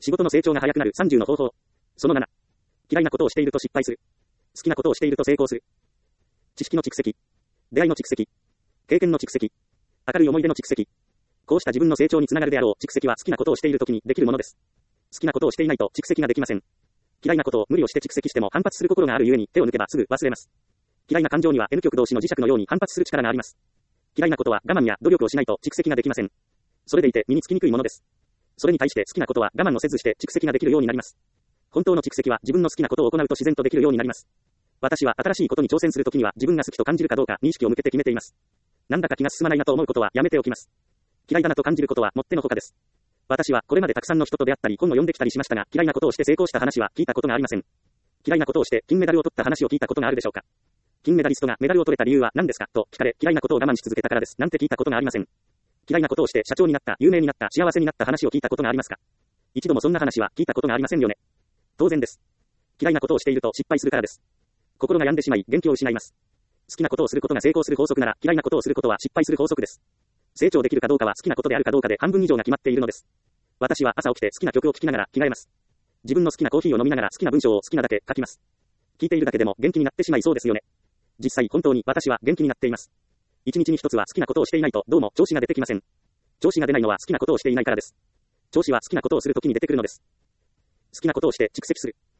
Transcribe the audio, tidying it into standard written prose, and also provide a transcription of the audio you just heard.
仕事の成長が早くなる30の方法。その7。嫌いなことをしていると失敗する。好きなことをしていると成功する。知識の蓄積。出会いの蓄積。経験の蓄積。明るい思い出の蓄積。こうした自分の成長につながるであろう蓄積は好きなことをしているときにできるものです。好きなことをしていないと蓄積ができません。嫌いなことを無理をして蓄積しても反発する心があるゆえに手を抜けばすぐ忘れます。嫌いな感情には N 極同士の磁石のように反発する力があります。嫌いなことは我慢や努力をしないと蓄積ができません。それでいて身につきにくいものです。それに対して好きなことは我慢をせずして蓄積ができるようになります。本当の蓄積は自分の好きなことを行うと自然とできるようになります。私は新しいことに挑戦するときには自分が好きと感じるかどうか認識を向けて決めています。なんだか気が進まないなと思うことはやめておきます。嫌いだなと感じることはもってのほかです。私はこれまでたくさんの人と出会ったり本を読んできたりしましたが、嫌いなことをして成功した話は聞いたことがありません。嫌いなことをして金メダルを取った話を聞いたことがあるでしょうか。金メダリストがメダルを取れた理由は何ですかと聞かれ、嫌いなことを我慢し続けたからですなんて聞いたことがありません。嫌いなことをして社長になった、有名になった、幸せになった話を聞いたことがありますか。一度もそんな話は聞いたことがありませんよね。当然です。嫌いなことをしていると失敗するからです。心が病んでしまい元気を失います。好きなことをすることが成功する法則なら、嫌いなことをすることは失敗する法則です。成長できるかどうかは好きなことであるかどうかで半分以上が決まっているのです。私は朝起きて好きな曲を聴きながら着替えます。自分の好きなコーヒーを飲みながら好きな文章を好きなだけ書きます。聞いているだけでも元気になってしまいそうですよね。実際本当に私は元気になっています。一日に一つは好きなことをしていないとどうも調子が出てきません。調子が出ないのは好きなことをしていないからです。調子は好きなことをするときに出てくるのです。好きなことをして蓄積する。